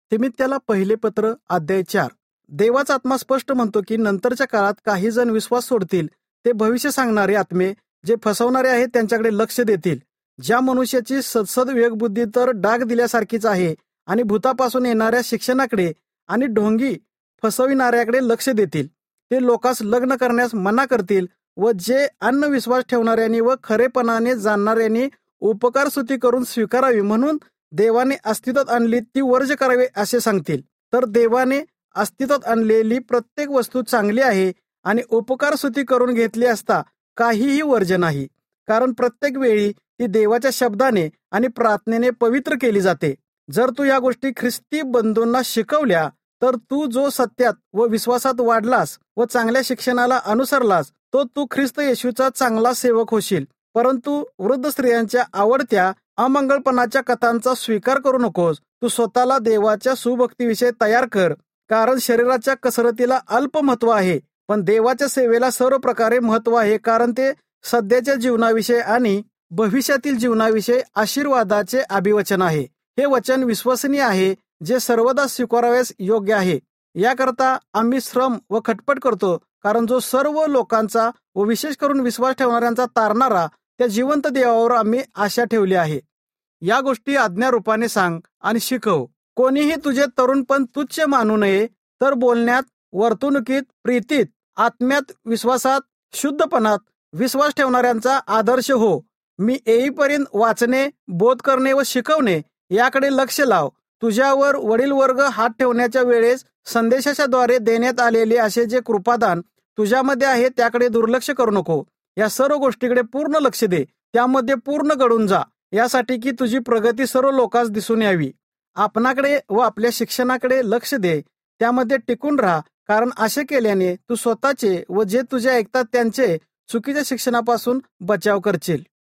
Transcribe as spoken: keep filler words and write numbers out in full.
तिमित्याला पहिले पत्र अध्याय चार. देवाचा आत्मा स्पष्ट म्हणतो की नंतरच्या काळात काही जण विश्वास सोडतील. ते भविष्य सांगणारे आत्मे जे फसवणारे आहेत त्यांच्याकडे लक्ष देतील. ज्या मनुष्याची सदसद विवेकबुद्धी तर डाग दिल्यासारखीच आहे आणि भूतापासून येणाऱ्या शिक्षणाकडे आणि ढोंगी फसविणाऱ्याकडे लक्ष देतील. ते लोकांस लग्न करण्यास मना करतील व जे अन्न विश्वास ठेवणाऱ्यांनी व खरेपणाने जाणणाऱ्यांनी उपकार स्तुती करून स्वीकारावी म्हणून देवाने अस्तित्वात आणली ती वर्ज करावे असे सांगतील. तर देवाने अस्तित्वात आणलेली प्रत्येक वस्तू चांगली आहे आणि उपकार स्तुती करून घेतली असता काहीही वर्ज नाही, कारण प्रत्येक वेळी ती देवाच्या शब्दाने आणि प्रार्थनेने पवित्र केली जाते. जर तू या गोष्टी ख्रिस्ती बंधूंना शिकवल्या तर तू जो सत्यात व विश्वासात वाढलास व चांगल्या शिक्षणाला अनुसरलास तो तू ख्रिस्त येशूचा चांगला सेवक होशील. परंतु वृद्ध स्त्रियांच्या आवडत्या अमंगळपणाच्या कथांचा स्वीकार करू नकोस. तू स्वतःला देवाच्या सुभक्तीविषयी तयार कर, कारण शरीराच्या कसरतीला अल्प महत्व आहे पण देवाच्या सेवेला सर्व प्रकारे महत्व आहे, कारण ते सध्याच्या जीवनाविषयी आणि भविष्यातील जीवनाविषयी आशीर्वादाचे अभिवचन आहे. हे वचन विश्वसनीय आहे जे सर्वदा स्वीकाराव्यास योग्य आहे. याकरता आम्ही श्रम व खटपट करतो, कारण जो सर्व लोकांचा व विशेष करून विश्वास ठेवणाऱ्यांचा तारणारा त्या जिवंत देवावर आम्ही आशा ठेवली आहे. या गोष्टी आज्ञारूपाने सांग आणि शिकव. कोणीही तुझे तरुणपण तुच्छ मानू नये, तर बोलण्यात, वर्तणुकीत, प्रीतीत, आत्म्यात, विश्वासात, शुद्धपणात विश्वास ठेवणाऱ्यांचा आदर्श हो. मी येईपर्यंत वाचणे, बोध करणे व शिकवणे याकडे लक्ष लाव. तुझ्यावर वडील वर्ग हात ठेवण्याच्या वेळेस संदेशाच्या द्वारे देण्यात आलेले असे जे कृपादान तुझ्यामध्ये आहे त्याकडे दुर्लक्ष करू नको. या सर्व गोष्टीकडे पूर्ण लक्ष दे, त्यामध्ये पूर्ण घडून जा, यासाठी की तुझी प्रगती सर्व लोकांस दिसून यावी. आपणाकडे व आपल्या शिक्षणाकडे लक्ष दे, त्यामध्ये टिकून राहा, कारण असे केल्याने तू स्वतःचे व जे तुझे ऐकतात त्यांचे चुकीच्या शिक्षणापासून बचाव करशील.